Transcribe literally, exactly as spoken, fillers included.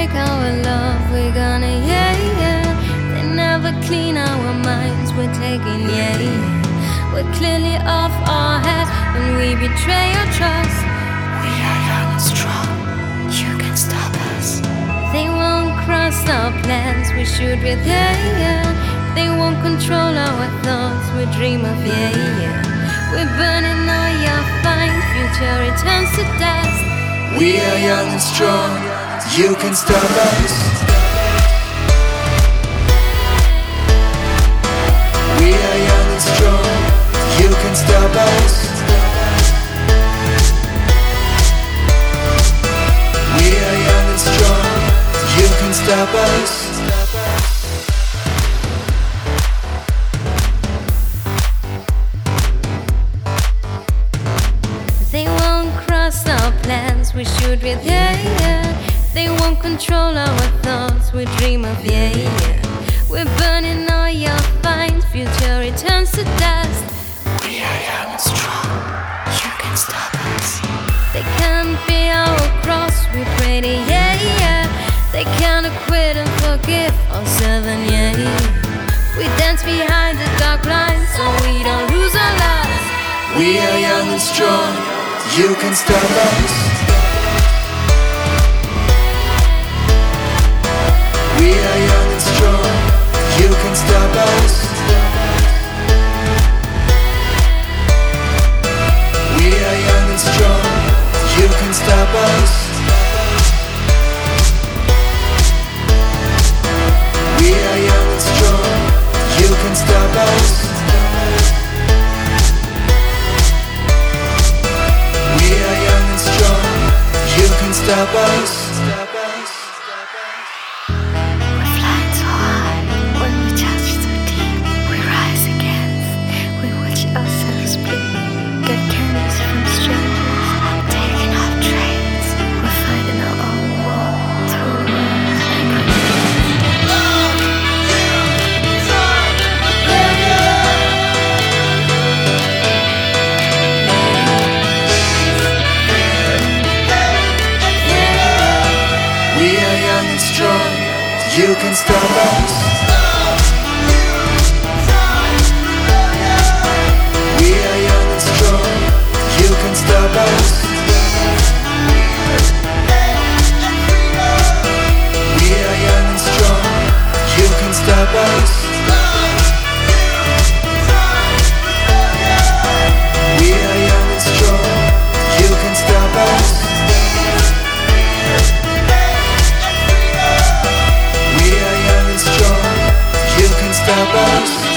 make our love, we're gonna, yeah, yeah. They never clean our minds, we're taking, yeah, yeah. We're clearly off our heads when we betray our trust. We are young and strong, you can stop us. They won't cross our plans, we shoot with, yeah, yeah. They won't control our thoughts, we dream of, yeah, yeah. We're burning all your fine, future returns to dust. We are young and strong, you can stop us. We are young and strong, you can stop us. We are young and strong, you can stop us. They won't cross our plans, we shoot with, yeah, yeah. They won't control our thoughts, we dream of, yeah, yeah. We're burning all your fine, future returns to dust. We are young and strong, you can stop us. They can't be our cross, we pray to, yeah, yeah. They can't acquit and forgive or seven, yeah, yeah. We dance behind the dark lines so we don't lose our lives. We are young and strong, you can stop us. We are young and strong, you can stop us. We are young and strong, you can stop us. We are young and strong, you can stop us. We are young and strong, you can stop us. We're flying so high, when we touch so deep, we rise again. We watch ourselves bleed, get candies from strangers, taking off trains. We're fighting our own war through words like We are young and strong, you can stop us. We are young and strong, you can stop us. We are young and strong, you can stop us. We are young and strong, you can stop us. We are young and strong, you can stop us.